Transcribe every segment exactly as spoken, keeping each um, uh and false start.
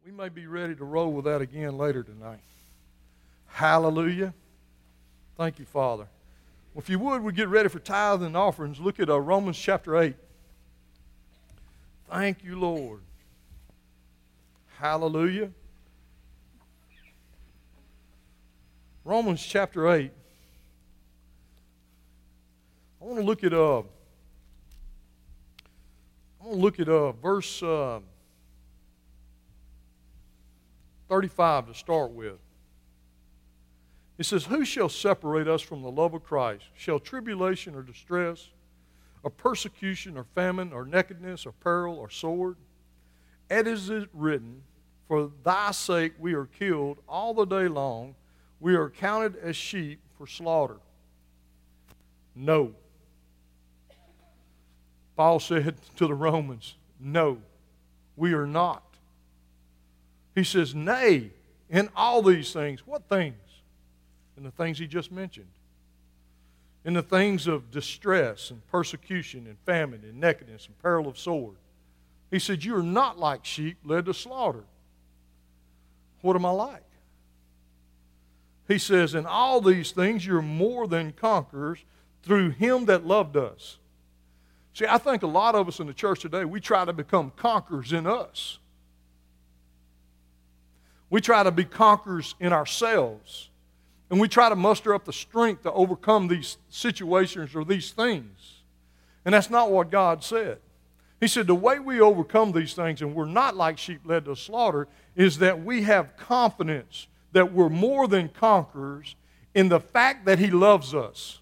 We may be ready to roll with that again later tonight. Hallelujah. Thank you, Father. Well, if you would, we get ready for tithes and offerings. Look at uh, Romans chapter eight. Thank you, Lord. Hallelujah. Romans chapter eight. I want to look at uh, I want to look at uh, verse uh, thirty-five to start with. It says, "Who shall separate us from the love of Christ? Shall tribulation or distress, or persecution or famine or nakedness or peril or sword? As it is written, for thy sake we are killed all the day long. We are counted as sheep for slaughter." No. Paul said to the Romans, no, we are not. He says, nay, in all these things. What things? In the things he just mentioned. In the things of distress and persecution and famine and nakedness and peril of sword. He said, you are not like sheep led to slaughter. What am I like? He says, in all these things you're more than conquerors through him that loved us. See, I think a lot of us in the church today, we try to become conquerors in us. We try to be conquerors in ourselves. And we try to muster up the strength to overcome these situations or these things. And that's not what God said. He said the way we overcome these things, and we're not like sheep led to slaughter, is that we have confidence that we're more than conquerors in the fact that he loves us.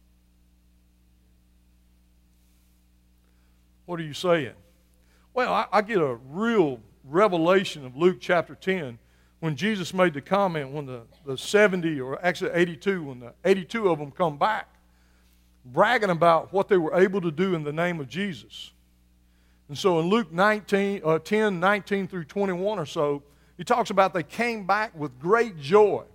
What are you saying? Well, I, I get a real revelation of Luke chapter ten when Jesus made the comment when the, the seventy, or actually eighty-two, when the eighty-two of them come back, bragging about what they were able to do in the name of Jesus. And so in Luke nineteen, uh, ten, nineteen through twenty-one or so, he talks about they came back with great joy.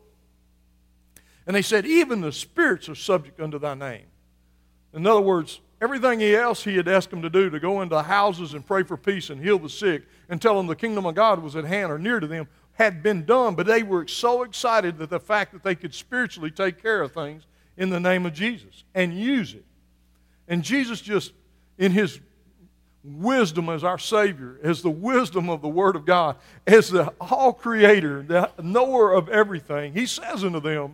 And they said, even the spirits are subject unto thy name. In other words, everything else he had asked them to do, to go into houses and pray for peace and heal the sick and tell them the kingdom of God was at hand or near to them, had been done. But they were so excited that the fact that they could spiritually take care of things in the name of Jesus and use it. And Jesus just, in his wisdom as our Savior, as the wisdom of the Word of God, as the all-creator, the knower of everything, he says unto them,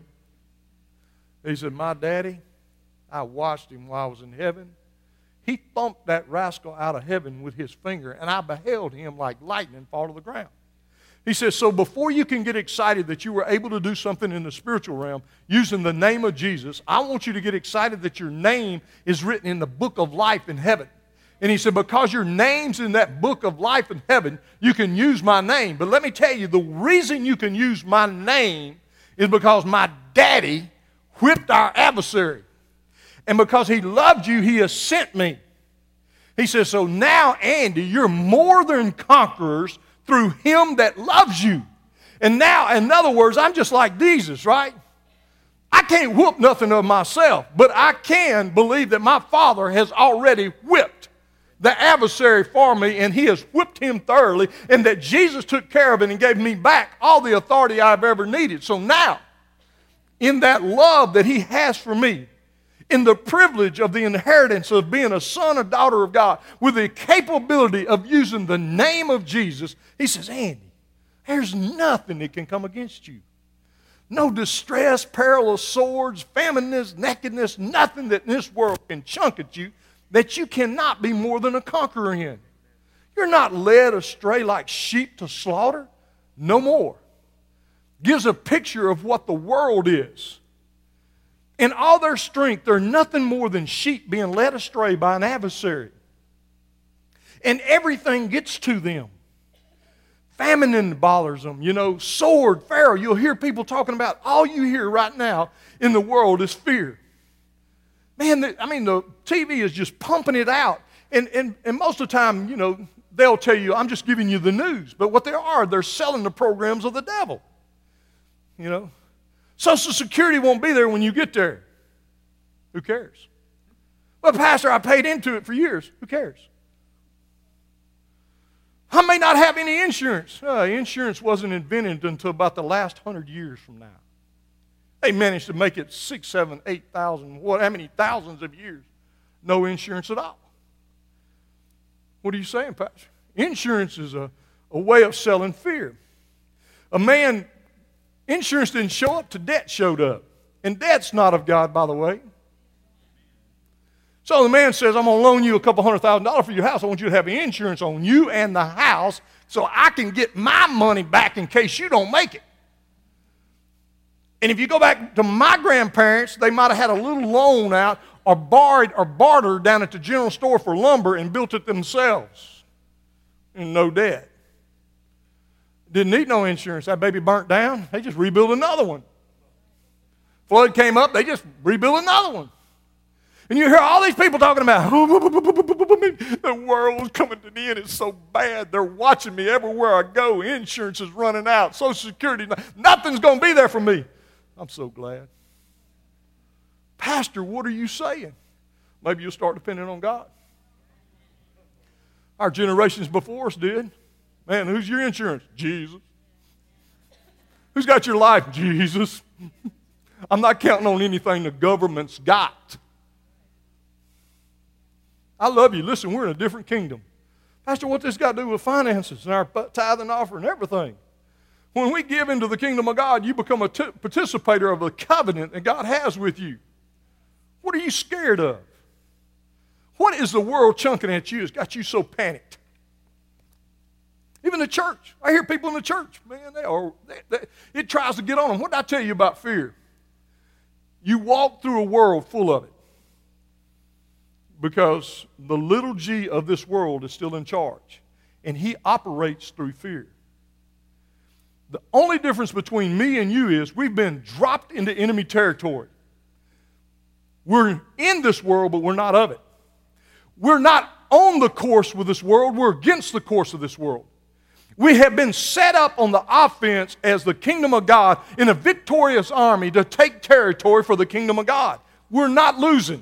he said, my daddy, I watched him while I was in heaven. He thumped that rascal out of heaven with his finger, and I beheld him like lightning fall to the ground. He says, so before you can get excited that you were able to do something in the spiritual realm using the name of Jesus, I want you to get excited that your name is written in the book of life in heaven. And he said, because your name's in that book of life in heaven, you can use my name. But let me tell you, the reason you can use my name is because my daddy whipped our adversary. And because he loved you, he has sent me. He says, so now, Andy, you're more than conquerors through him that loves you. And now, in other words, I'm just like Jesus, right? I can't whoop nothing of myself, but I can believe that my Father has already whipped the adversary for me, and he has whipped him thoroughly, and that Jesus took care of it and gave me back all the authority I've ever needed. So now, in that love that he has for me, in the privilege of the inheritance of being a son or daughter of God, with the capability of using the name of Jesus, he says, Andy, there's nothing that can come against you. No distress, peril of swords, famine, nakedness, nothing that in this world can chunk at you that you cannot be more than a conqueror in. You're not led astray like sheep to slaughter. No more. Gives a picture of what the world is. In all their strength, they're nothing more than sheep being led astray by an adversary. And everything gets to them. Famine bothers them, you know, sword, pharaoh. You'll hear people talking about, all you hear right now in the world is fear. Man, the, I mean, the T V is just pumping it out. And, and, and most of the time, you know, they'll tell you, I'm just giving you the news. But what they are, they're selling the programs of the devil. You know, Social Security won't be there when you get there. Who cares? Well, Pastor, I paid into it for years. Who cares? I may not have any insurance. Uh, insurance wasn't invented until about the last hundred years from now. They managed to make it six, seven, eight thousand, what, how many thousands of years? No insurance at all. What are you saying, Pastor? Insurance is a, a way of selling fear. A man, insurance didn't show up till debt showed up. And debt's not of God, by the way. So the man says, I'm going to loan you a couple hundred thousand dollars for your house. I want you to have insurance on you and the house so I can get my money back in case you don't make it. And if you go back to my grandparents, they might have had a little loan out or borrowed or bartered down at the general store for lumber and built it themselves. And no debt. Didn't need no insurance. That baby burnt down. They just rebuilt another one. Flood came up. They just rebuilt another one. And you hear all these people talking about, the world's coming to the end. It's so bad. They're watching me everywhere I go. Insurance is running out. Social Security, nothing's going to be there for me. I'm so glad. Pastor, what are you saying? Maybe you'll start depending on God. Our generations before us did. Man, who's your insurance? Jesus. Who's got your life? Jesus. I'm not counting on anything the government's got. I love you. Listen, we're in a different kingdom. Pastor, what's this got to do with finances and our tithe and offering and everything? When we give into the kingdom of God, you become a t- participator of the covenant that God has with you. What are you scared of? What is the world chunking at you that's got you so panicked? Even the church. I hear people in the church, man, they are, they, they, it tries to get on them. What did I tell you about fear? You walk through a world full of it. Because the little g of this world is still in charge. And he operates through fear. The only difference between me and you is we've been dropped into enemy territory. We're in this world, but we're not of it. We're not on the course with this world. We're against the course of this world. We have been set up on the offense as the kingdom of God in a victorious army to take territory for the kingdom of God. We're not losing.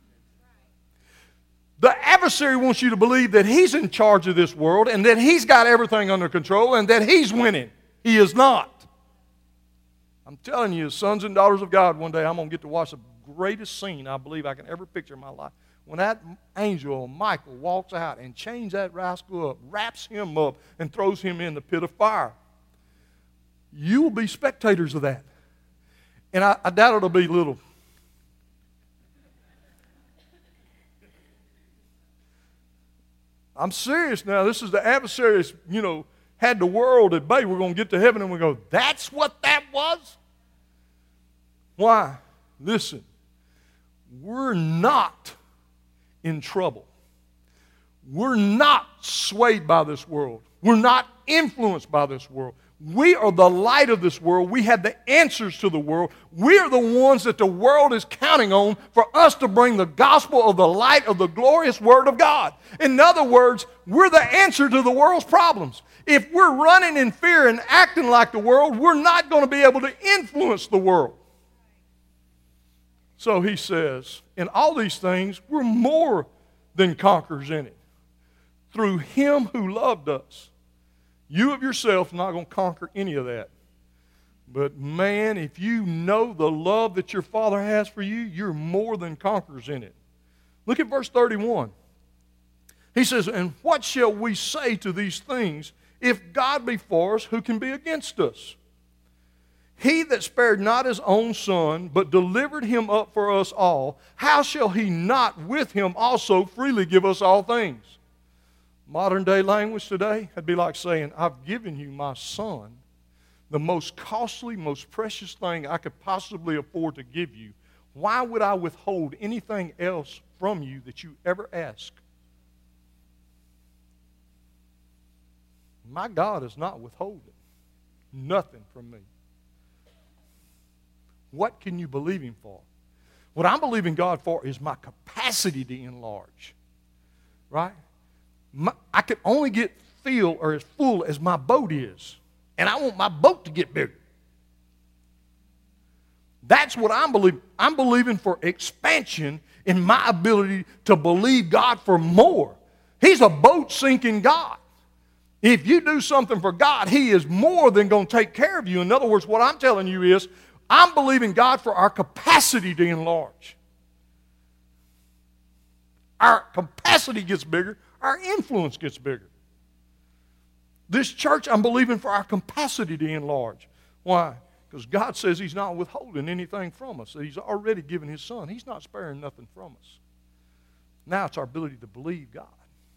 The adversary wants you to believe that he's in charge of this world and that he's got everything under control and that he's winning. He is not. I'm telling you, sons and daughters of God, one day I'm going to get to watch the greatest scene I believe I can ever picture in my life. When that angel, Michael, walks out and chains that rascal up, wraps him up, and throws him in the pit of fire. You will be spectators of that. And I, I doubt it'll be little. I'm serious now. This is the adversary that's, you know, had the world at bay. We're going to get to heaven and we go, that's what that was? Why? Listen, we're not in trouble. We're not swayed by this world. We're not influenced by this world. We are the light of this world. We have the answers to the world. We are the ones that the world is counting on for us to bring the gospel of the light of the glorious Word of God. In other words, we're the answer to the world's problems. If we're running in fear and acting like the world, we're not going to be able to influence the world. So he says, in all these things, we're more than conquerors in it. Through him who loved us. You of yourself are not going to conquer any of that. But man, if you know the love that your Father has for you, you're more than conquerors in it. Look at verse thirty-one. He says, and what shall we say to these things? If God be for us, who can be against us? He that spared not his own son, but delivered him up for us all, how shall he not with him also freely give us all things? Modern day language today, it'd be like saying, I've given you my son, the most costly, most precious thing I could possibly afford to give you. Why would I withhold anything else from you that you ever ask? My God is not withholding nothing from me. What can you believe him for? What I'm believing God for is my capacity to enlarge. Right? My, I can only get filled or as full as my boat is. And I want my boat to get bigger. That's what I'm believing. I'm believing for expansion in my ability to believe God for more. He's a boat-sinking God. If you do something for God, He is more than going to take care of you. In other words, what I'm telling you is, I'm believing God for our capacity to enlarge. Our capacity gets bigger, our influence gets bigger. This church, I'm believing for our capacity to enlarge. Why? Because God says He's not withholding anything from us. He's already given His Son. He's not sparing nothing from us. Now it's our ability to believe God.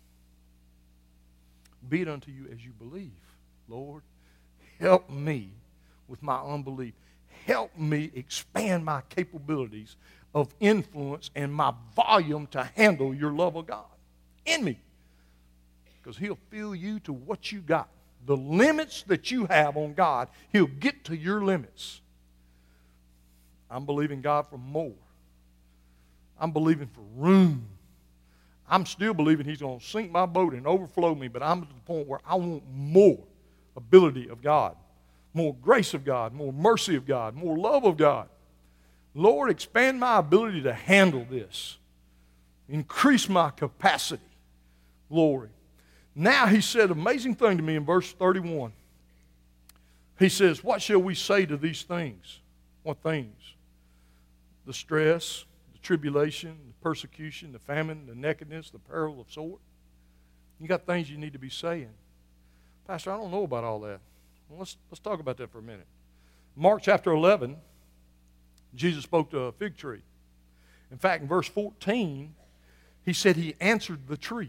Be it unto you as you believe. Lord, help me with my unbelief. Help me expand my capabilities of influence and my volume to handle your love of God in me. Because He'll fill you to what you got. The limits that you have on God, He'll get to your limits. I'm believing God for more. I'm believing for room. I'm still believing He's going to sink my boat and overflow me, but I'm at the point where I want more ability of God, more grace of God, more mercy of God, more love of God. Lord, expand my ability to handle this. Increase my capacity. Glory. Now He said an amazing thing to me in verse thirty-one. He says, what shall we say to these things? What things? The stress, the tribulation, the persecution, the famine, the nakedness, the peril of sword. You got things you need to be saying. Pastor, I don't know about all that. Well, let's, let's talk about that for a minute. Mark chapter eleven, Jesus spoke to a fig tree. In fact, in verse fourteen, He said He answered the tree.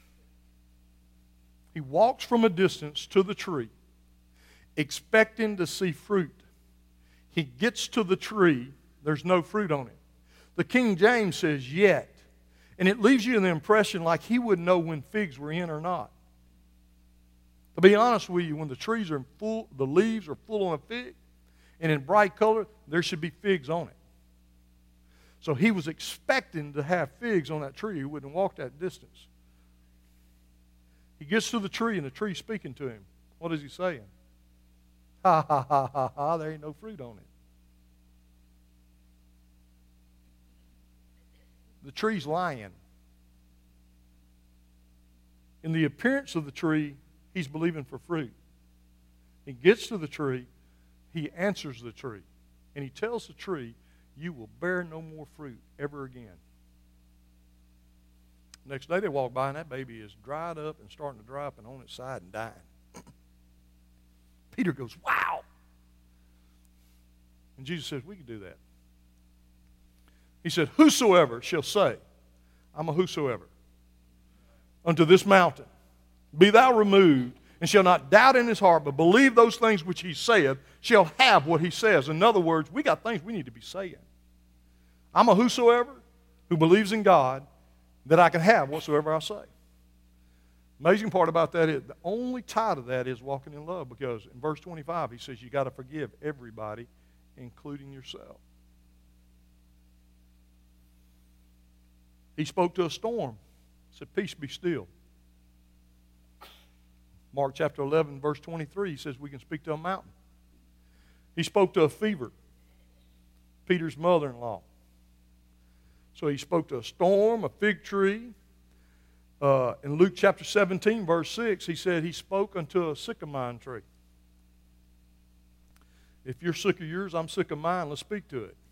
He walks from a distance to the tree, expecting to see fruit. He gets to the tree, there's no fruit on it. The King James says, yet. And it leaves you in the impression like He wouldn't know when figs were in or not. To be honest with you, when the trees are full, the leaves are full on a fig, and in bright color, there should be figs on it. So He was expecting to have figs on that tree. He wouldn't walk that distance. He gets to the tree, and the tree's speaking to him. What is He saying? Ha, ha, ha, ha, ha, there ain't no fruit on it. The tree's lying. In the appearance of the tree, he's believing for fruit. He gets to the tree, he answers the tree, and he tells the tree, you will bear no more fruit ever again. Next day they walk by and that baby is dried up and starting to dry up and on its side and dying. Peter goes, wow. And Jesus says, we can do that. He said, whosoever shall say, I'm a whosoever, unto this mountain, be thou removed, and shall not doubt in his heart, but believe those things which he saith, shall have what he says. In other words, we got things we need to be saying. I'm a whosoever who believes in God, that I can have whatsoever I say. Amazing part about that is the only tie to that is walking in love, because in verse twenty-five he says you got to forgive everybody, including yourself. He spoke to a storm, said, peace be still. Mark chapter eleven, verse twenty-three, he says we can speak to a mountain. He spoke to a fever, Peter's mother-in-law. So he spoke to a storm, a fig tree. Uh, in Luke chapter seventeen, verse six, he said he spoke unto a sycamore tree. If you're sick of yours, I'm sick of mine. Let's speak to it.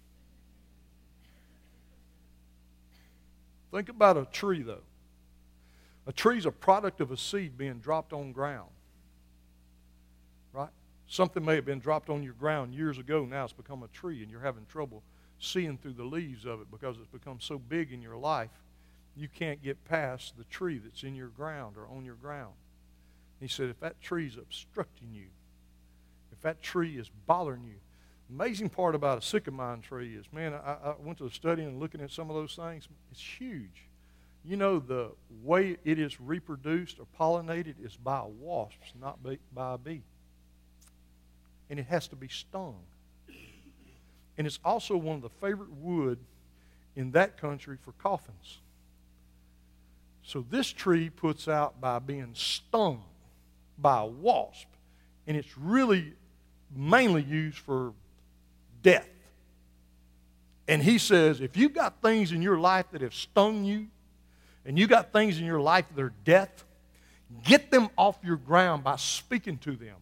Think about a tree, though. A tree is a product of a seed being dropped on ground. Right? Something may have been dropped on your ground years ago. Now it's become a tree, and you're having trouble seeing through the leaves of it because it's become so big in your life, you can't get past the tree that's in your ground or on your ground. He said, if that tree is obstructing you, if that tree is bothering you, amazing part about a sycamore tree is, man, I, I went to the study and looking at some of those things. It's huge. You know, the way it is reproduced or pollinated is by wasps, not by a bee. And it has to be stung. And it's also one of the favorite wood in that country for coffins. So this tree puts out by being stung by a wasp. And it's really mainly used for death. And he says, if you've got things in your life that have stung you, and you got things in your life that are death, Get them off your ground by speaking to them.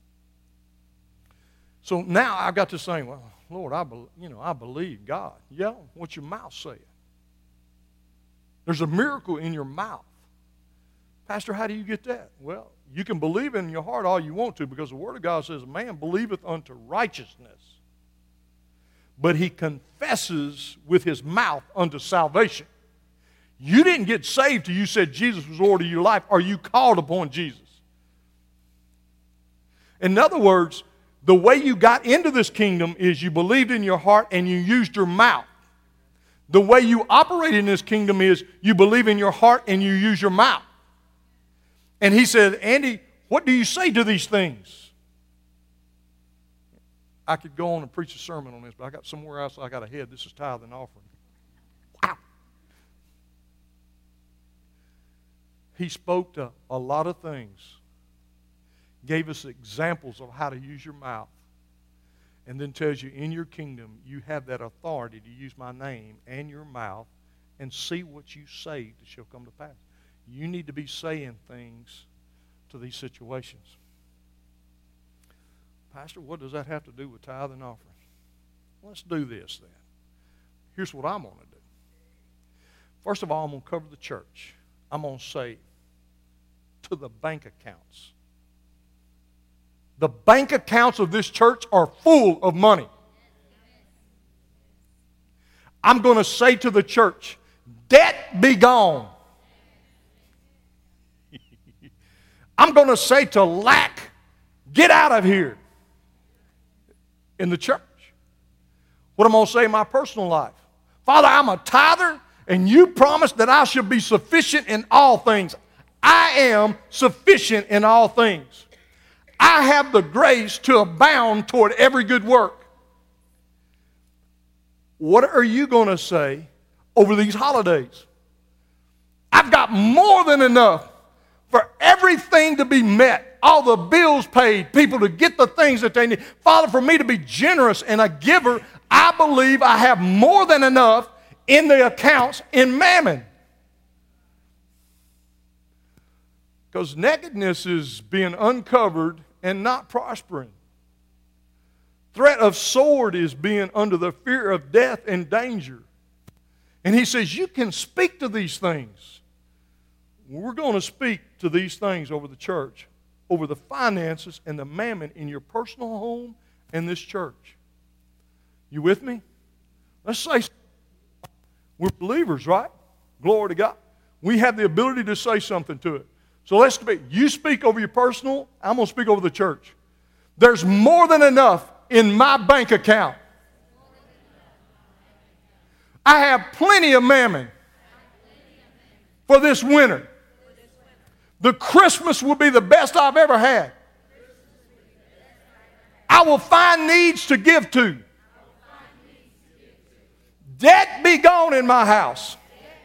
So now I got to saying, well, Lord, I, be, you know, I believe God. Yeah, what's your mouth saying? There's a miracle in your mouth. Pastor, how do you get that? Well, you can believe in your heart all you want to, because the Word of God says, man believeth unto righteousness, but he confesses with his mouth unto salvation. You didn't get saved till you said Jesus was Lord of your life, or you called upon Jesus. In other words, the way you got into this kingdom is you believed in your heart and you used your mouth. The way you operate in this kingdom is you believe in your heart and you use your mouth. And he said, Andy, what do you say to these things? I could go on and preach a sermon on this, but I got somewhere else I got to head. This is tithe and offering. Wow. He spoke to a lot of things, gave us examples of how to use your mouth, and then tells you in your kingdom you have that authority to use my name and your mouth and see what you say that shall come to pass. You need to be saying things to these situations. Pastor, what does that have to do with tithe and offering? Let's do this then. Here's what I'm going to do. First of all, I'm going to cover the church. I'm going to say to the bank accounts. The bank accounts of this church are full of money. I'm going to say to the church, debt be gone. I'm going to say to lack, get out of here in the church. What am I going to say in my personal life? Father, I'm a tither, and you promised that I should be sufficient in all things. I am sufficient in all things. I have the grace to abound toward every good work. What are you going to say over these holidays? I've got more than enough for everything to be met, all the bills paid, people to get the things that they need. Father, for me to be generous and a giver, I believe I have more than enough in the accounts in mammon. Because nakedness is being uncovered and not prospering. Threat of sword is being under the fear of death and danger. And he says, you can speak to these things. We're going to speak to these things over the church, over the finances and the mammon in your personal home and this church. You with me? Let's say we're believers, right? Glory to God. We have the ability to say something to it. So let's speak. You speak over your personal, I'm going to speak over the church. There's more than enough in my bank account. I have plenty of mammon for this winter. The Christmas will be the best I've ever had. I will find needs to give to. Debt be gone in my house.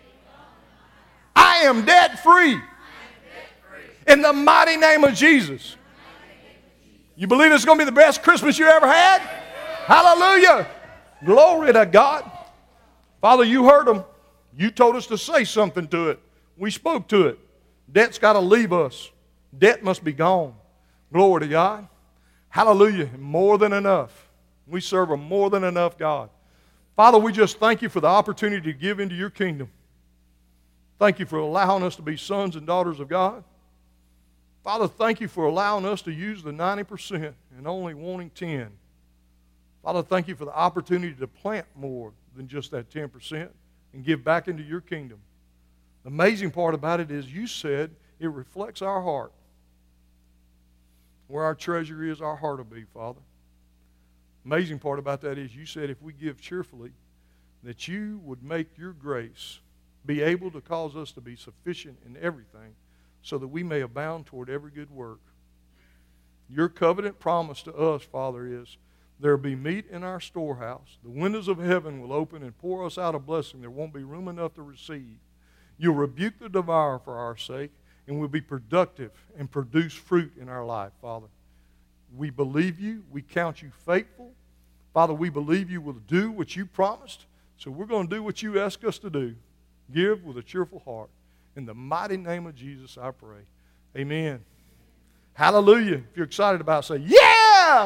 I am debt free. In the mighty name of Jesus. You believe it's going to be the best Christmas you ever had? Hallelujah. Glory to God. Father, you heard them. You told us to say something to it. We spoke to it. Debt's got to leave us. Debt must be gone. Glory to God. Hallelujah. More than enough. We serve a more than enough God. Father, we just thank you for the opportunity to give into your kingdom. Thank you for allowing us to be sons and daughters of God. Father, thank you for allowing us to use the ninety percent and only wanting ten. Father, thank you for the opportunity to plant more than just that ten percent and give back into your kingdom. The amazing part about it is you said it reflects our heart. Where our treasure is, our heart will be, Father. Amazing part about that is you said if we give cheerfully, that you would make your grace be able to cause us to be sufficient in everything, so that we may abound toward every good work. Your covenant promise to us, Father, is there will be meat in our storehouse. The windows of heaven will open and pour us out a blessing. There won't be room enough to receive. You'll rebuke the devourer for our sake, and we'll be productive and produce fruit in our life, Father. We believe you. We count you faithful. Father, we believe you will do what you promised, so we're going to do what you ask us to do. Give with a cheerful heart. In the mighty name of Jesus, I pray. Amen. Hallelujah. If you're excited about it, say, yeah!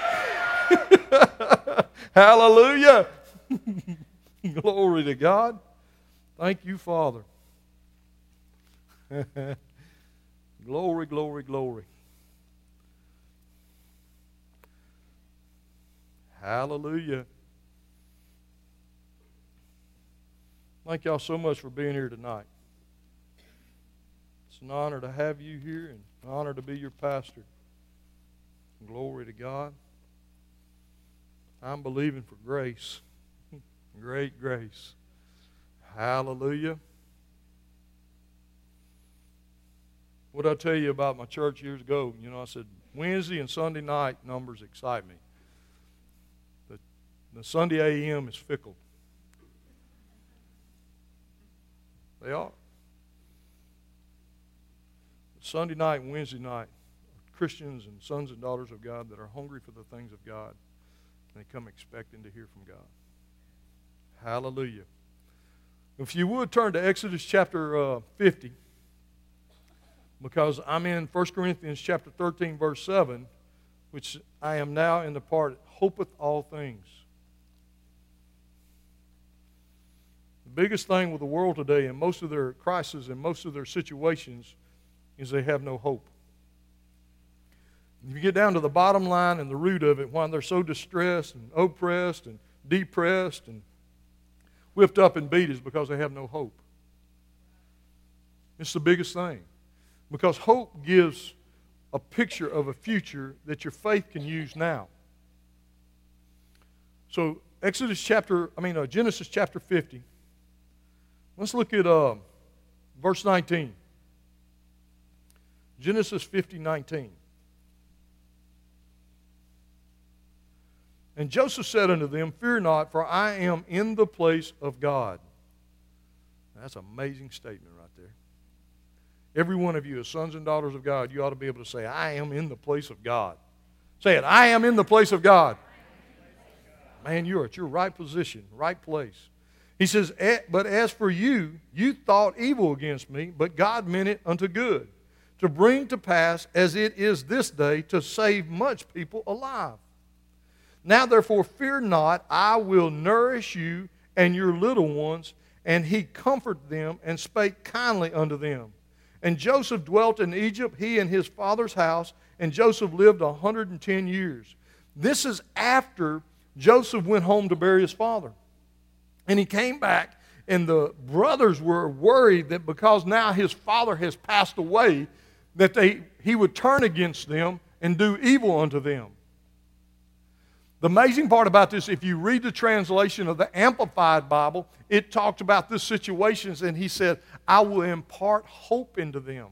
Hallelujah. Glory to God. Thank you, Father. Glory, glory, glory. Hallelujah. Thank y'all so much for being here tonight. It's an honor to have you here and an honor to be your pastor. Glory to God. I'm believing for grace. Great grace. Hallelujah. What did I tell you about my church years ago? You know, I said Wednesday and Sunday night numbers excite me. The, the Sunday A M is fickle. They are. Sunday night and Wednesday night are Christians and sons and daughters of God that are hungry for the things of God. And they come expecting to hear from God. Hallelujah. If you would turn to Exodus chapter uh, fifty, because I'm in First Corinthians chapter thirteen, verse seven, which I am now in the part, hopeth all things. The biggest thing with the world today and most of their crises and most of their situations is they have no hope. If you get down to the bottom line and the root of it, why they're so distressed and oppressed and depressed and whipped up and beat, is because they have no hope. It's the biggest thing. Because hope gives a picture of a future that your faith can use now. So Exodus chapter, I mean uh, Genesis chapter fifty. Let's look at uh, verse nineteen. Genesis fifty, nineteen. And Joseph said unto them, fear not, for I am in the place of God. That's an amazing statement right there. Every one of you as sons and daughters of God, you ought to be able to say, I am in the place of God. Say it, I am in the place of God. Man, you're at your right position, right place. He says, but as for you, you thought evil against me, but God meant it unto good, to bring to pass as it is this day, to save much people alive. Now therefore fear not, I will nourish you and your little ones. And he comforted them and spake kindly unto them. And Joseph dwelt in Egypt, he and his father's house, and Joseph lived a hundred and ten years. This is after Joseph went home to bury his father. And he came back, and the brothers were worried that because now his father has passed away, that they he would turn against them and do evil unto them. The amazing part about this, if you read the translation of the Amplified Bible, it talked about this situation, and he said, I will impart hope into them.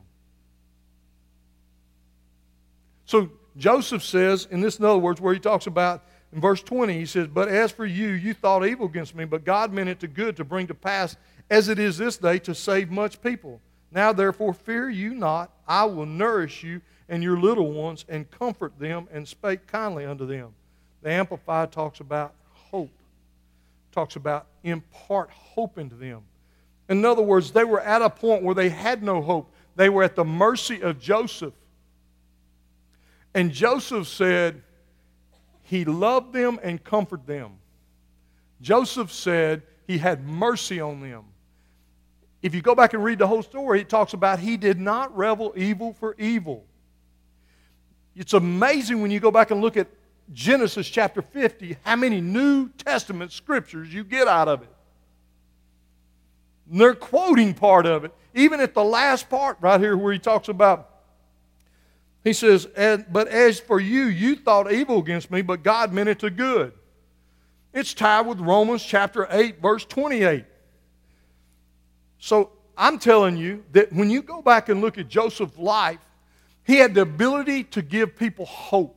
So Joseph says, in this in other words, where he talks about, in verse twenty, he says, but as for you, you thought evil against me, but God meant it to good, to bring to pass, as it is this day, to save much people. Now therefore fear you not, I will nourish you and your little ones, and comfort them, and spake kindly unto them. The Amplified talks about hope. Talks about impart hope into them. In other words, they were at a point where they had no hope. They were at the mercy of Joseph. And Joseph said he loved them and comforted them. Joseph said he had mercy on them. If you go back and read the whole story, it talks about he did not revel evil for evil. It's amazing when you go back and look at Genesis chapter fifty, how many New Testament scriptures you get out of it. And they're quoting part of it. Even at the last part right here where he talks about, he says, but as for you, you thought evil against me, but God meant it to good. It's tied with Romans chapter eight, verse twenty-eight. So I'm telling you that when you go back and look at Joseph's life, he had the ability to give people hope.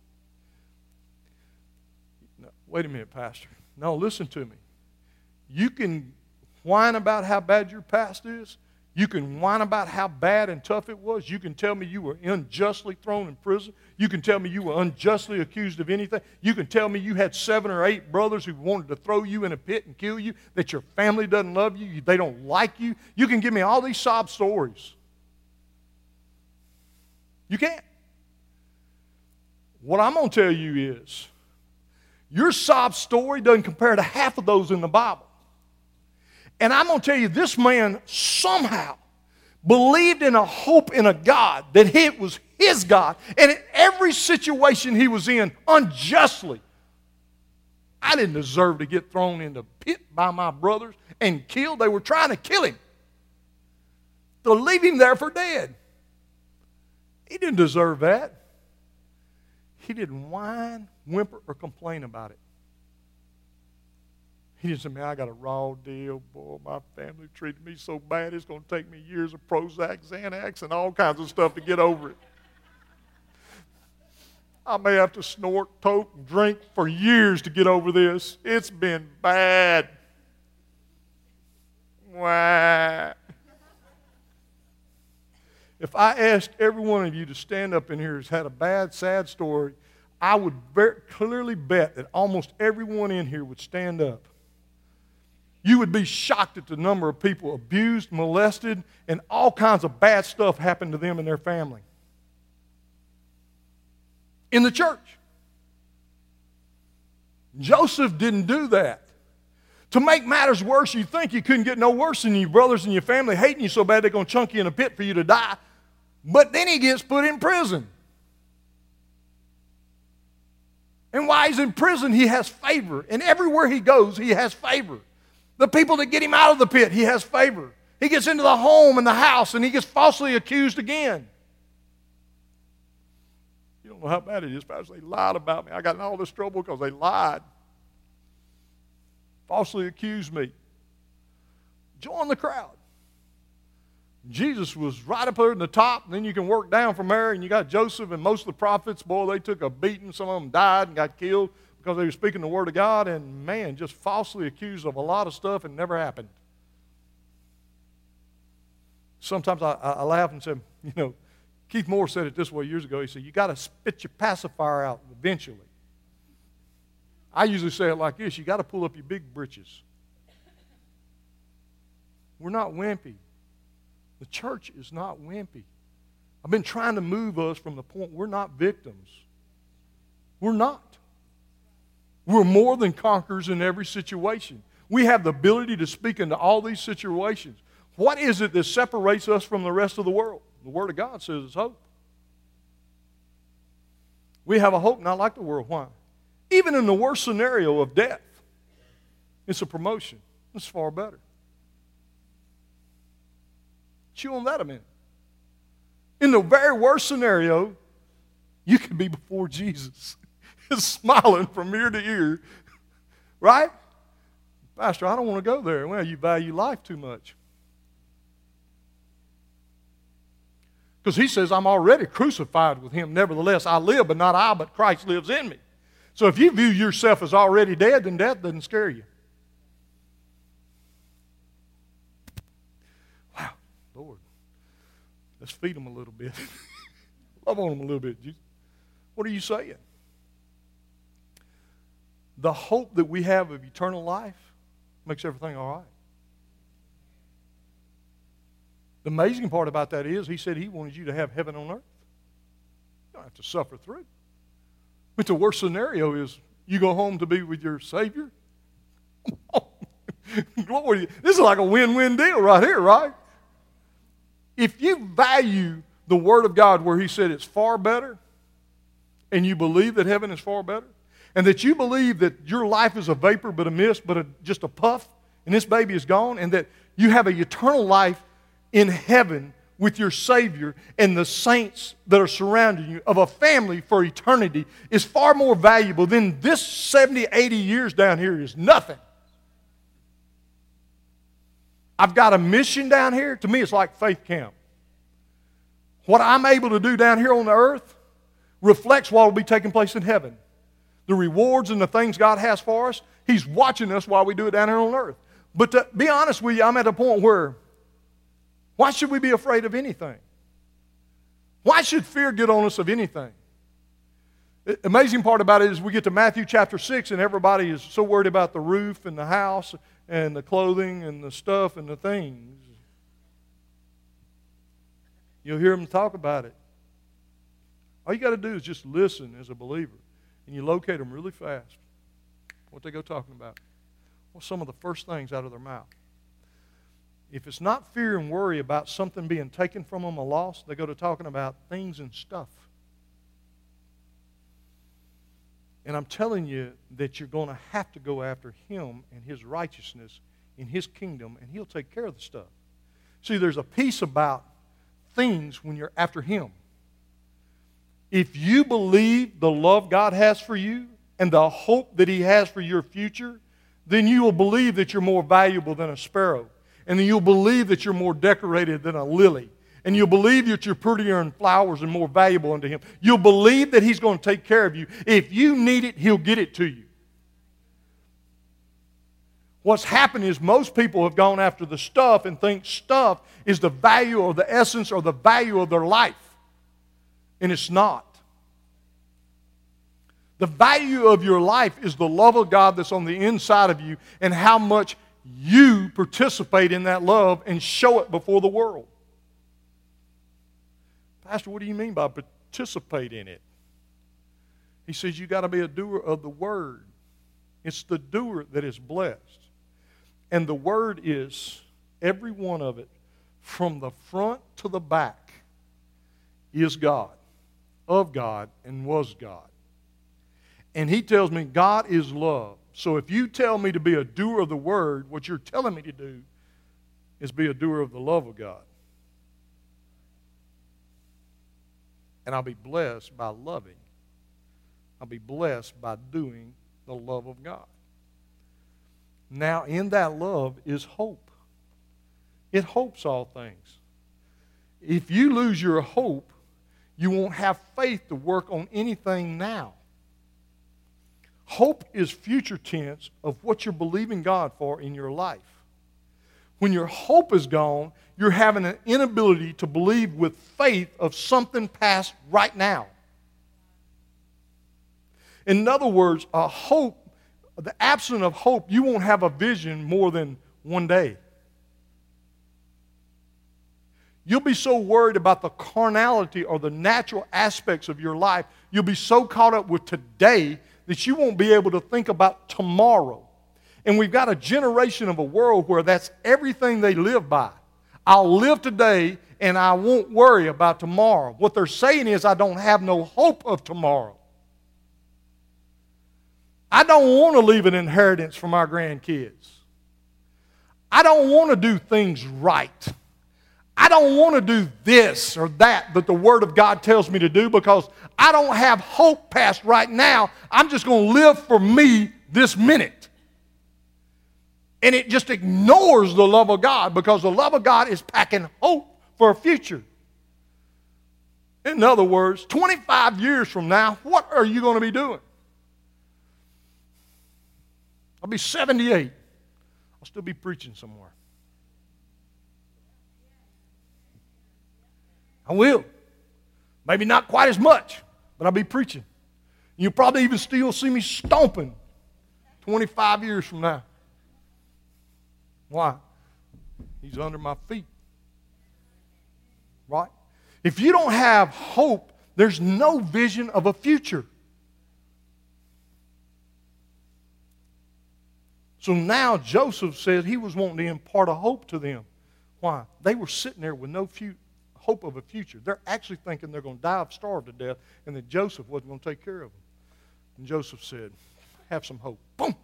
Wait a minute, Pastor. No, listen to me. You can whine about how bad your past is. You can whine about how bad and tough it was. You can tell me you were unjustly thrown in prison. You can tell me you were unjustly accused of anything. You can tell me you had seven or eight brothers who wanted to throw you in a pit and kill you, that your family doesn't love you, they don't like you. You can give me all these sob stories. You can't. What I'm going to tell you is, your sob story doesn't compare to half of those in the Bible. And I'm going to tell you, this man somehow believed in a hope in a God, that it was his God. And in every situation he was in, unjustly, I didn't deserve to get thrown in the pit by my brothers and killed. They were trying to kill him. To leave him there for dead. He didn't deserve that. He didn't whine, whimper, or complain about it. He didn't say, man, I got a raw deal. Boy, my family treated me so bad, it's going to take me years of Prozac, Xanax, and all kinds of stuff to get over it. I may have to snort, toke, and drink for years to get over this. It's been bad. Wah. If I asked every one of you to stand up in here who's had a bad, sad story, I would very clearly bet that almost everyone in here would stand up. You would be shocked at the number of people abused, molested, and all kinds of bad stuff happened to them and their family. In the church. Joseph didn't do that. To make matters worse, you think you couldn't get no worse than your brothers and your family hating you so bad they're going to chunk you in a pit for you to die. But then he gets put in prison. And while he's in prison, he has favor. And everywhere he goes, he has favor. The people that get him out of the pit, he has favor. He gets into the home and the house, and he gets falsely accused again. You don't know how bad it is, Pastor. They lied about me. I got in all this trouble because they lied. Falsely accused me. Join the crowd. Jesus was right up there in the top, and then you can work down from there, and you got Joseph and most of the prophets. Boy, they took a beating. Some of them died and got killed because they were speaking the word of God, and man, just falsely accused of a lot of stuff and never happened. Sometimes I, I laugh and say, you know, Keith Moore said it this way years ago. He said, you got to spit your pacifier out eventually. I usually say it like this, you got to pull up your big britches. We're not wimpy. The church is not wimpy. I've been trying to move us from the point we're not victims. We're not. We're more than conquerors in every situation. We have the ability to speak into all these situations. What is it that separates us from the rest of the world? The Word of God says it's hope. We have a hope not like the world. Why? Even in the worst scenario of death, it's a promotion. It's far better. Chew on that a minute. In the very worst scenario, you could be before Jesus, smiling from ear to ear, right? Pastor, I don't want to go there. Well, you value life too much. Because he says, I'm already crucified with him. Nevertheless, I live, but not I, but Christ lives in me. So if you view yourself as already dead, then death doesn't scare you. Wow, Lord, let's feed them a little bit. Love on them a little bit. What are you saying? The hope that we have of eternal life makes everything all right. The amazing part about that is he said he wanted you to have heaven on earth. You don't have to suffer through. But the worst scenario is you go home to be with your Savior. Glory. This is like a win-win deal right here, right? If you value the Word of God where he said it's far better, and you believe that heaven is far better, and that you believe that your life is a vapor but a mist but a, just a puff, and this baby is gone, and that you have an eternal life in heaven with your Savior and the saints that are surrounding you of a family for eternity is far more valuable than this seventy, eighty years down here is nothing. I've got a mission down here. To me, it's like faith camp. What I'm able to do down here on the earth reflects what will be taking place in heaven. The rewards and the things God has for us, He's watching us while we do it down here on earth. But to be honest with you, I'm at a point where why should we be afraid of anything? Why should fear get on us of anything? The amazing part about it is we get to Matthew chapter six and everybody is so worried about the roof and the house and the clothing and the stuff and the things. You'll hear them talk about it. All you got to do is just listen as a believer, and you locate them really fast. What they go talking about. What's some of the first things out of their mouth? If it's not fear and worry about something being taken from them or lost, they go to talking about things and stuff. And I'm telling you that you're going to have to go after Him and His righteousness in His kingdom, and He'll take care of the stuff. See, there's a piece about things when you're after Him. If you believe the love God has for you and the hope that He has for your future, then you will believe that you're more valuable than a sparrow. And then you'll believe that you're more decorated than a lily. And you'll believe that you're prettier in flowers and more valuable unto Him. You'll believe that He's going to take care of you. If you need it, He'll get it to you. What's happened is most people have gone after the stuff and think stuff is the value or the essence or the value of their life. And it's not. The value of your life is the love of God that's on the inside of you and how much you participate in that love and show it before the world. Pastor, what do you mean by participate in it? He says you got to be a doer of the Word. It's the doer that is blessed. And the Word is, every one of it, from the front to the back, is God, of God, and was God. And He tells me God is love. So if you tell me to be a doer of the Word, what you're telling me to do is be a doer of the love of God. And I'll be blessed by loving. I'll be blessed by doing the love of God. Now, in that love is hope. It hopes all things. If you lose your hope, you won't have faith to work on anything now. Hope is future tense of what you're believing God for in your life. When your hope is gone, you're having an inability to believe with faith of something past right now. In other words, a hope, the absence of hope, you won't have a vision more than one day. You'll be so worried about the carnality or the natural aspects of your life, you'll be so caught up with today that you won't be able to think about tomorrow. And we've got a generation of a world where that's everything they live by. I'll live today and I won't worry about tomorrow. What they're saying is I don't have no hope of tomorrow. I don't want to leave an inheritance for my grandkids. I don't want to do things right. I don't want to do this or that that the Word of God tells me to do because I don't have hope past right now. I'm just going to live for me this minute. And it just ignores the love of God because the love of God is packing hope for a future. In other words, twenty-five years from now, what are you going to be doing? I'll be seventy-eight. I'll still be preaching somewhere. I will. Maybe not quite as much, but I'll be preaching. You'll probably even still see me stomping twenty-five years from now. Why? He's under my feet. Right? If you don't have hope, there's no vision of a future. So now Joseph said he was wanting to impart a hope to them. Why? They were sitting there with no future. Hope of a future. They're actually thinking they're going to die of starve to death and that Joseph wasn't going to take care of them. And Joseph said, have some hope. Boom!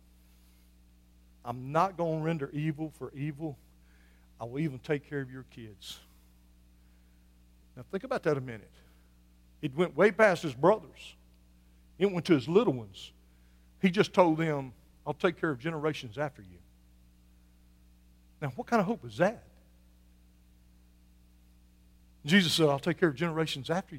I'm not going to render evil for evil. I will even take care of your kids. Now think about that a minute. It went way past his brothers. It went to his little ones. He just told them, I'll take care of generations after you. Now what kind of hope is that? Jesus said, I'll take care of generations after you.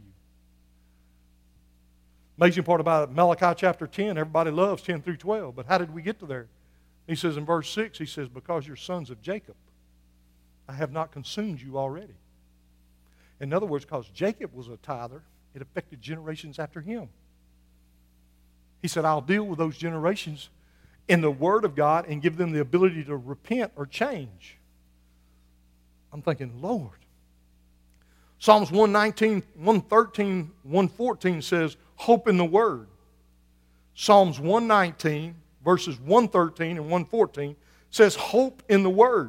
Amazing part about it, Malachi chapter ten, everybody loves ten through twelve. But how did we get to there? He says in verse six, he says, because you're sons of Jacob, I have not consumed you already. In other words, because Jacob was a tither, it affected generations after him. He said, I'll deal with those generations in the Word of God and give them the ability to repent or change. I'm thinking, Lord, Psalms one nineteen, one thirteen, one fourteen says, hope in the Word. Psalms one nineteen, verses one thirteen and one fourteen says, hope in the Word.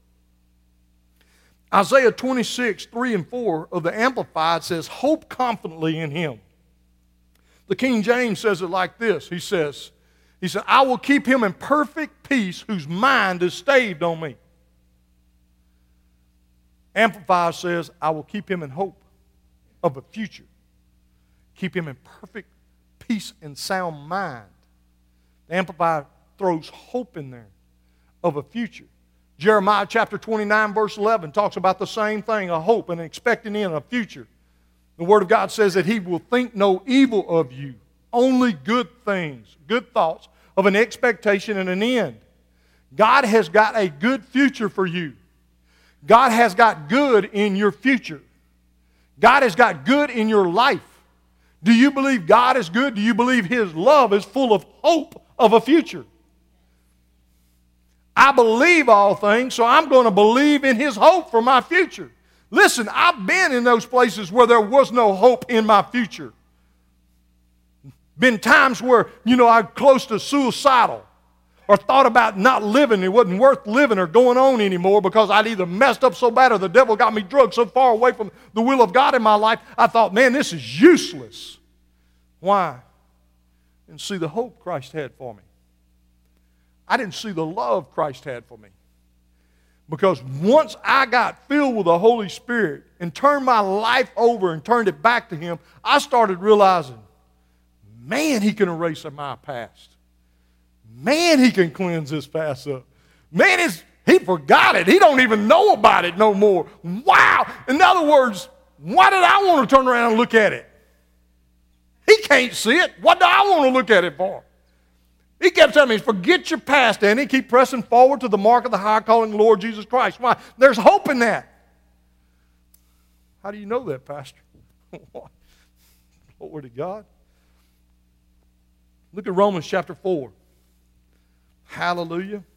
Isaiah twenty-six, three and four of the Amplified says, hope confidently in Him. The King James says it like this. He says, he said, I will keep him in perfect peace whose mind is stayed on me. Amplified says, I will keep him in hope of a future. Keep him in perfect peace and sound mind. The Amplified throws hope in there of a future. Jeremiah chapter twenty-nine, verse eleven talks about the same thing, a hope and expecting in a future. The Word of God says that He will think no evil of you, only good things, good thoughts of an expectation and an end. God has got a good future for you. God has got good in your future. God has got good in your life. Do you believe God is good? Do you believe His love is full of hope of a future? I believe all things, so I'm going to believe in His hope for my future. Listen, I've been in those places where there was no hope in my future. Been times where, you know, I'm close to suicidal or thought about not living. It wasn't worth living or going on anymore because I'd either messed up so bad or the devil got me drugged so far away from the will of God in my life, I thought, man, this is useless. Why? And see the hope Christ had for me. I didn't see the love Christ had for me. Because once I got filled with the Holy Spirit and turned my life over and turned it back to Him, I started realizing, man, He can erase my past. Man, He can cleanse this past up. Man, it's, He forgot it. He don't even know about it no more. Wow. In other words, why did I want to turn around and look at it? He can't see it. What do I want to look at it for? He kept telling me, forget your past, Danny. Keep pressing forward to the mark of the high calling Lord Jesus Christ. Why? There's hope in that. How do you know that, Pastor? Glory to God. Look at Romans chapter four. Hallelujah.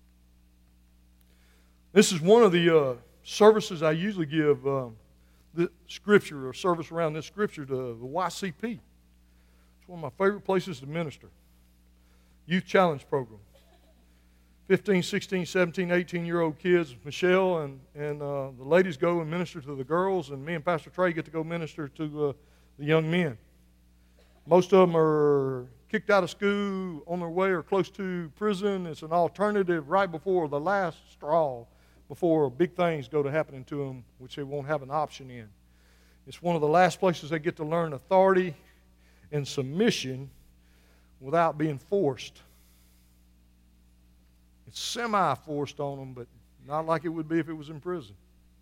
This is one of the uh, services I usually give uh, the scripture or service around this scripture to the Y C P. It's one of my favorite places to minister. Youth Challenge Program. fifteen, sixteen, seventeen, eighteen-year-old kids. Michelle and, and uh, the ladies go and minister to the girls, and me and Pastor Trey get to go minister to uh, the young men. Most of them are kicked out of school, on their way or close to prison. It's an alternative right before the last straw, before big things go to happening to them, which they won't have an option in. It's one of the last places they get to learn authority and submission without being forced. It's semi-forced on them, but not like it would be if it was in prison.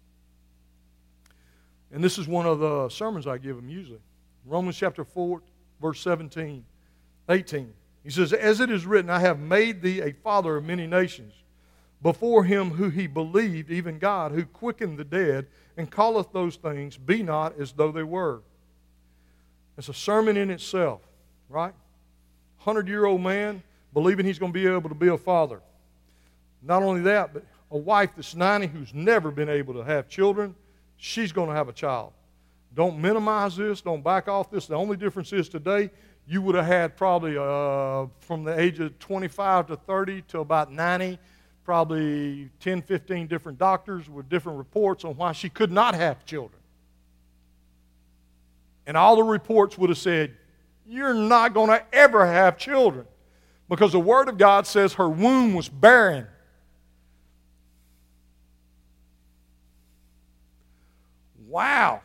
And this is one of the sermons I give them usually. Romans chapter four, verse seventeen, eighteen. He says, as it is written, I have made thee a father of many nations, before him who he believed, even God, who quickened the dead, and calleth those things be not as though they were. It's a sermon in itself, right? hundred-year-old man believing he's going to be able to be a father. Not only that, but a wife that's ninety who's never been able to have children, she's going to have a child. Don't minimize this. Don't back off this. The only difference is today you would have had probably uh, from the age of twenty-five to thirty to about ninety, probably ten, fifteen different doctors with different reports on why she could not have children. And all the reports would have said, you're not going to ever have children. Because the Word of God says her womb was barren. Wow.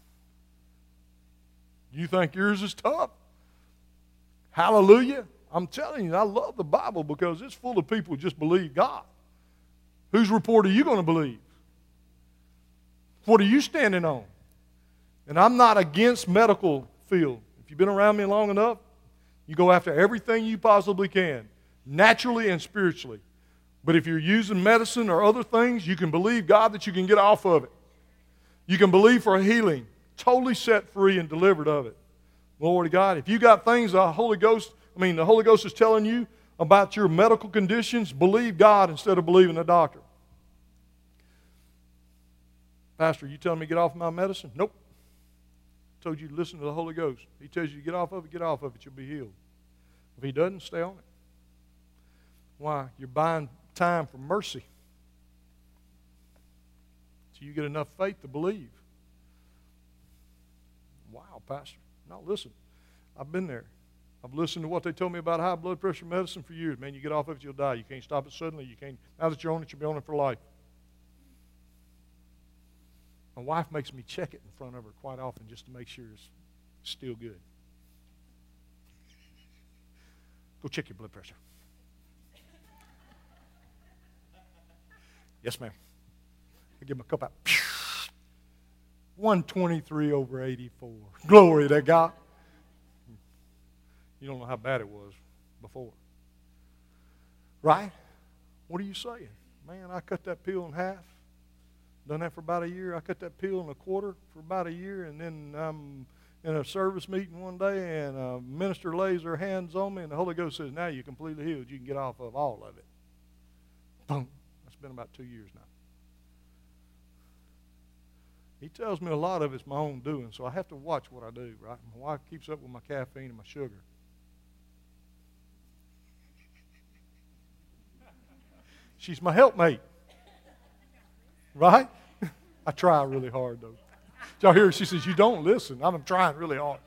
You think yours is tough? Hallelujah. I'm telling you, I love the Bible because it's full of people who just believe God. Whose report are you going to believe? What are you standing on? And I'm not against medical field. If you've been around me long enough, you go after everything you possibly can, naturally and spiritually. But if you're using medicine or other things, you can believe God that you can get off of it. You can believe for a healing, totally set free and delivered of it. Glory to God. If you got things the Holy Ghost, I mean, the Holy Ghost is telling you about your medical conditions, believe God instead of believing the doctor. Pastor, you telling me to get off my medicine? Nope. I told you to listen to the Holy Ghost. He tells you to get off of it, get off of it, you'll be healed. If he doesn't, stay on it. Why? You're buying time for mercy. So you get enough faith to believe. Wow, Pastor. Now listen, I've been there. I've listened to what they told me about high blood pressure medicine for years. Man, you get off of it, you'll die. You can't stop it suddenly. You can't. Now that you're on it, you'll be on it for life. My wife makes me check it in front of her quite often just to make sure it's still good. Go check your blood pressure. Yes, ma'am. I give him a cup out. one twenty-three over eighty-four. Glory to God. You don't know how bad it was before. Right? What are you saying? Man, I cut that pill in half. Done that for about a year. I cut that pill in a quarter for about a year, and then I'm in a service meeting one day, and a minister lays her hands on me, and the Holy Ghost says, now you're completely healed. You can get off of all of it. Boom. That's been about two years now. He tells me a lot of it's my own doing, so I have to watch what I do, right? My wife keeps up with my caffeine and my sugar. She's my helpmate. Right? I try really hard, though. Did y'all hear her? She says, you don't listen. I'm trying really hard.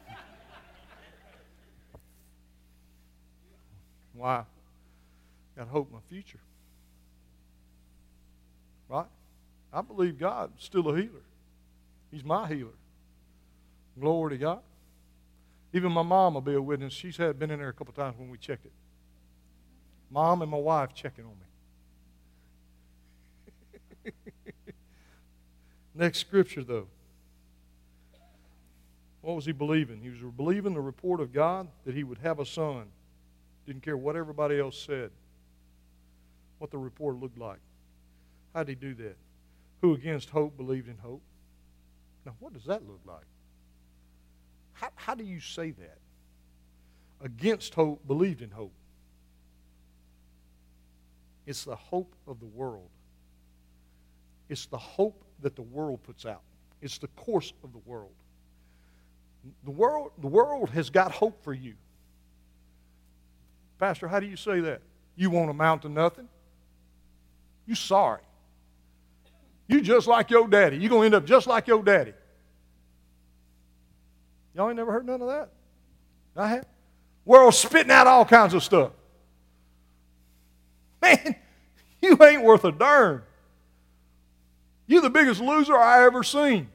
Why? Got hope in my future. Right? I believe God's still a healer. He's my healer. Glory to God. Even my mom will be a witness. She's had been in there a couple times when we checked it. Mom and my wife checking on me. Next scripture, though. What was he believing? He was believing the report of God that he would have a son. Didn't care what everybody else said. What the report looked like. How did he do that? Who against hope believed in hope? Now, what does that look like? How, how do you say that? Against hope believed in hope. It's the hope of the world. It's the hope that the world puts out. It's the course of the world. The world, the world has got hope for you. Pastor, how do you say that? You won't amount to nothing. You sorry. You just like your daddy. You're going to end up just like your daddy. Y'all ain't never heard none of that? I have. World spitting out all kinds of stuff. Man, you ain't worth a darn. You're the biggest loser I ever seen.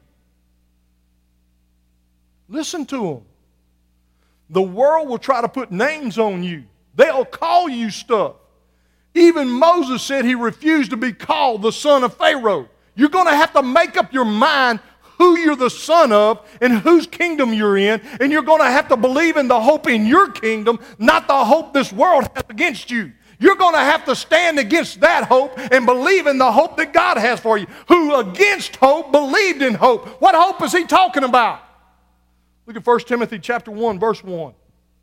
Listen to them. The world will try to put names on you. They'll call you stuff. Even Moses said he refused to be called the son of Pharaoh. You're going to have to make up your mind who you're the son of and whose kingdom you're in, and you're going to have to believe in the hope in your kingdom, not the hope this world has against you. You're going to have to stand against that hope and believe in the hope that God has for you. Who against hope believed in hope. What hope is he talking about? Look at First Timothy chapter one, verse one.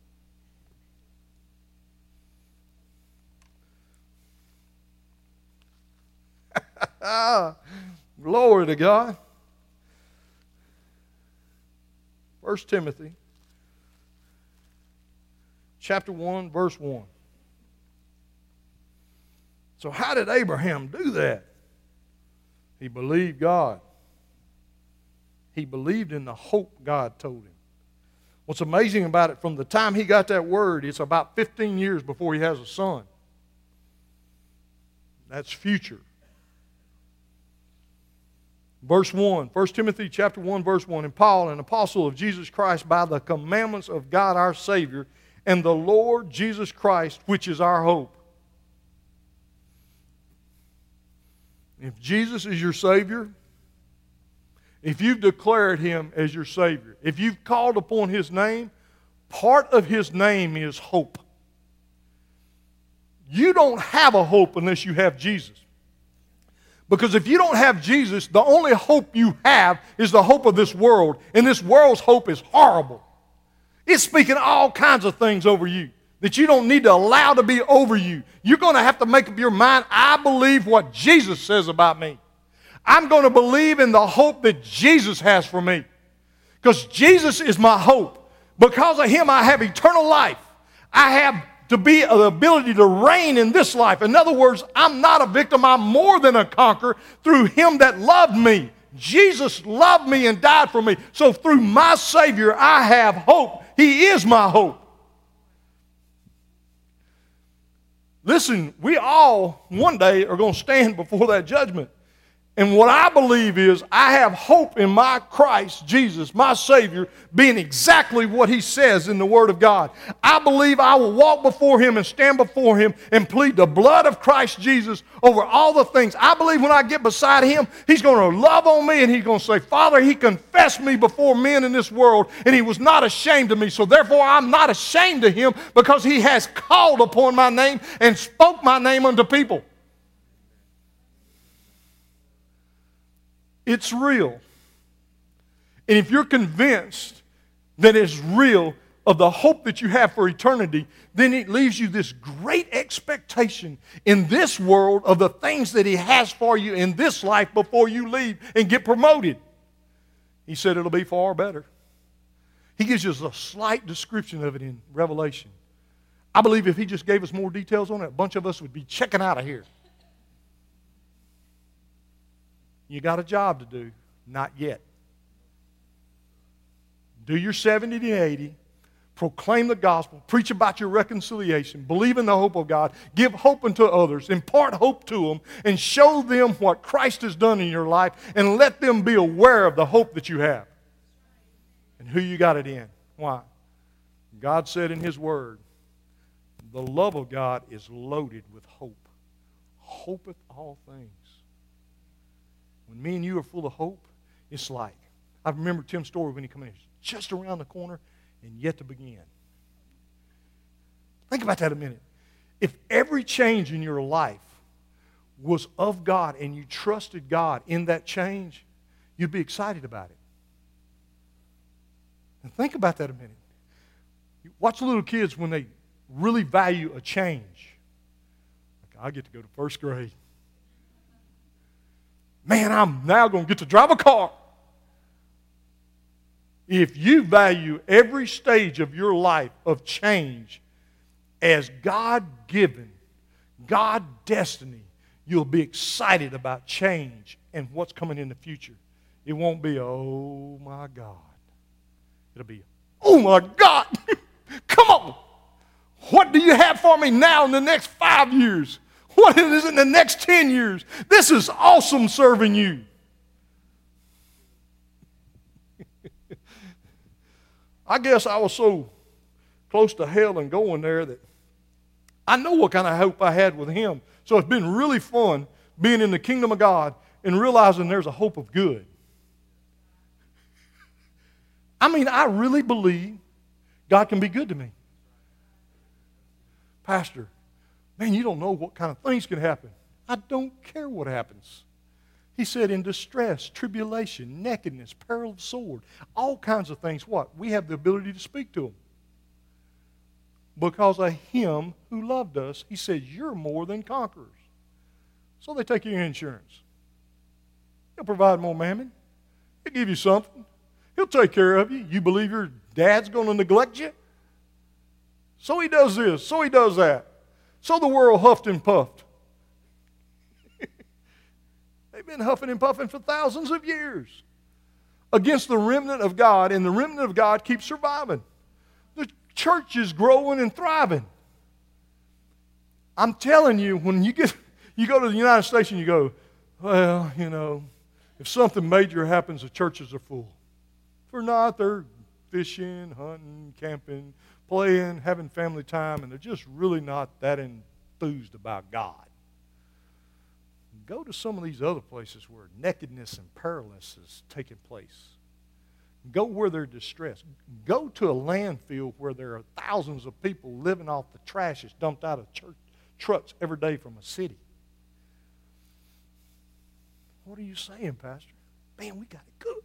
Glory to God. First Timothy chapter one, verse one. So how did Abraham do that? He believed God. He believed in the hope God told him. What's amazing about it, from the time he got that word, it's about fifteen years before he has a son. That's future. Verse one, First Timothy chapter one, verse one. And Paul, an apostle of Jesus Christ, by the commandments of God our Savior, and the Lord Jesus Christ, which is our hope. If Jesus is your Savior, if you've declared Him as your Savior, if you've called upon His name, part of His name is hope. You don't have a hope unless you have Jesus. Because if you don't have Jesus, the only hope you have is the hope of this world. And this world's hope is horrible. It's speaking all kinds of things over you that you don't need to allow to be over you. You're going to have to make up your mind, I believe what Jesus says about me. I'm going to believe in the hope that Jesus has for me. Because Jesus is my hope. Because of Him, I have eternal life. I have to be the ability to reign in this life. In other words, I'm not a victim. I'm more than a conqueror through Him that loved me. Jesus loved me and died for me. So through my Savior, I have hope. He is my hope. Listen, we all one day are going to stand before that judgment. And what I believe is I have hope in my Christ, Jesus, my Savior, being exactly what He says in the Word of God. I believe I will walk before Him and stand before Him and plead the blood of Christ Jesus over all the things. I believe when I get beside Him, He's going to love on me and He's going to say, Father, He confessed me before men in this world and He was not ashamed of me. So therefore I'm not ashamed of Him because He has called upon my name and spoke my name unto people. It's real. And if you're convinced that it's real of the hope that you have for eternity, then it leaves you this great expectation in this world of the things that He has for you in this life before you leave and get promoted. He said it'll be far better. He gives us a slight description of it in Revelation. I believe if He just gave us more details on it, a bunch of us would be checking out of here. You got a job to do. Not yet. Do your seventy to eighty. Proclaim the gospel. Preach about your reconciliation. Believe in the hope of God. Give hope unto others. Impart hope to them. And show them what Christ has done in your life. And let them be aware of the hope that you have. And who you got it in. Why? God said in His Word, the love of God is loaded with hope. Hopeth all things. When me and you are full of hope, it's like, I remember Tim's story when he came in. It's just around the corner and yet to begin. Think about that a minute. If every change in your life was of God and you trusted God in that change, you'd be excited about it. And think about that a minute. Watch little kids when they really value a change. Like, I get to go to first grade. Man, I'm now going to get to drive a car. If you value every stage of your life of change as God-given, God-destiny, you'll be excited about change and what's coming in the future. It won't be, oh my God. It'll be, oh my God, come on. What do you have for me now in the next five years? What is in the next ten years? This is awesome serving you. I guess I was so close to hell and going there that I know what kind of hope I had with Him. So it's been really fun being in the kingdom of God and realizing there's a hope of good. I mean, I really believe God can be good to me. Pastor, man, you don't know what kind of things can happen. I don't care what happens. He said in distress, tribulation, nakedness, peril of sword, all kinds of things. What? We have the ability to speak to them. Because of Him who loved us, He said, you're more than conquerors. So they take your insurance. He'll provide more mammon. He'll give you something. He'll take care of you. You believe your dad's going to neglect you? So he does this. So he does that. So the world huffed and puffed. They've been huffing and puffing for thousands of years against the remnant of God, and the remnant of God keeps surviving. The church is growing and thriving. I'm telling you, when you get you go to the United States and you go, well, you know, if something major happens, the churches are full. If they're not, they're fishing, hunting, camping, playing, having family time, and they're just really not that enthused about God. Go to some of these other places where nakedness and perilous is taking place. Go where they're distressed. Go to a landfill where there are thousands of people living off the trash that's dumped out of church trucks every day from a city. What are you saying, Pastor? Man, we got it good.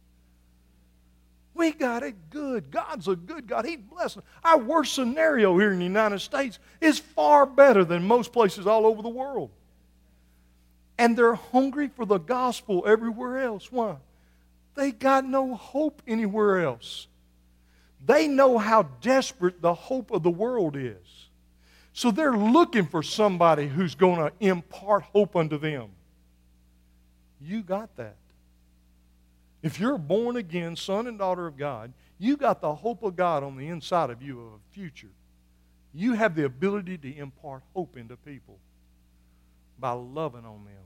We got it good. God's a good God. He's blessing. Our worst scenario here in the United States is far better than most places all over the world. And they're hungry for the gospel everywhere else. Why? They got no hope anywhere else. They know how desperate the hope of the world is. So they're looking for somebody who's going to impart hope unto them. You got that. If you're a born again son and daughter of God, you got the hope of God on the inside of you of a future. You have the ability to impart hope into people by loving on them.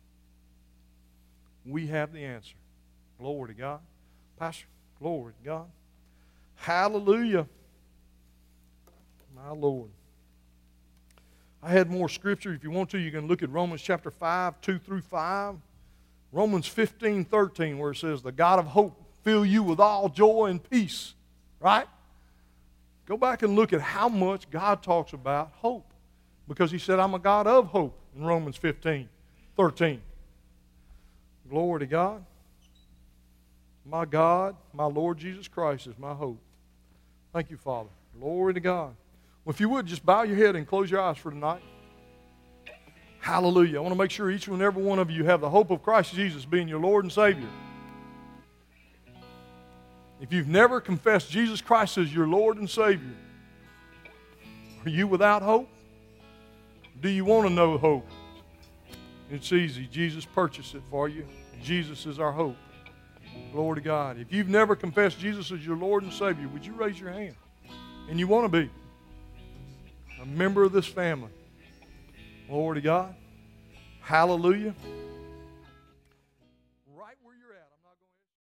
We have the answer. Glory to God. Pastor, glory to God. Hallelujah. My Lord. I had more scripture. If you want to, you can look at Romans chapter five, two through five. Romans fifteen, thirteen, where it says, the God of hope fill you with all joy and peace. Right? Go back and look at how much God talks about hope. Because he said, I'm a God of hope in Romans fifteen, thirteen. Glory to God. My God, my Lord Jesus Christ is my hope. Thank you, Father. Glory to God. Well, if you would, just bow your head and close your eyes for tonight. Hallelujah. I want to make sure each and every one of you have the hope of Christ Jesus being your Lord and Savior. If you've never confessed Jesus Christ as your Lord and Savior, are you without hope? Do you want to know hope? It's easy. Jesus purchased it for you. Jesus is our hope. Glory to God. If you've never confessed Jesus as your Lord and Savior, would you raise your hand? And you want to be a member of this family. Glory to God. Hallelujah.